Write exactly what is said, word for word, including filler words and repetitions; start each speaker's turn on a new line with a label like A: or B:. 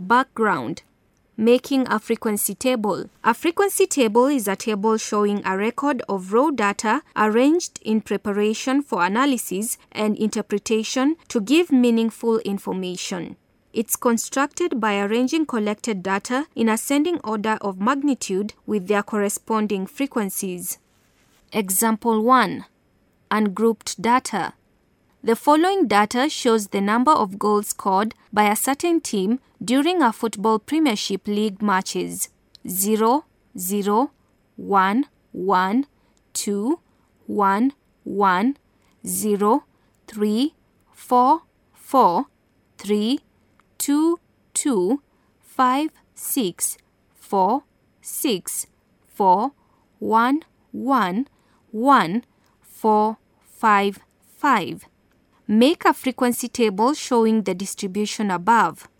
A: Background. Making a frequency table. A frequency table is a table showing a record of raw data arranged in preparation for analysis and interpretation to give meaningful information. It's constructed by arranging collected data in ascending order of magnitude with their corresponding frequencies. Example one. Ungrouped data. The following data shows the number of goals scored by a certain team during a football Premiership League matches: zero, zero, one, one, two, one, one, zero, three, four, four, three, two, two, five, six, four, six, four, one, one, one, four, five, five. Make a frequency table showing the distribution above.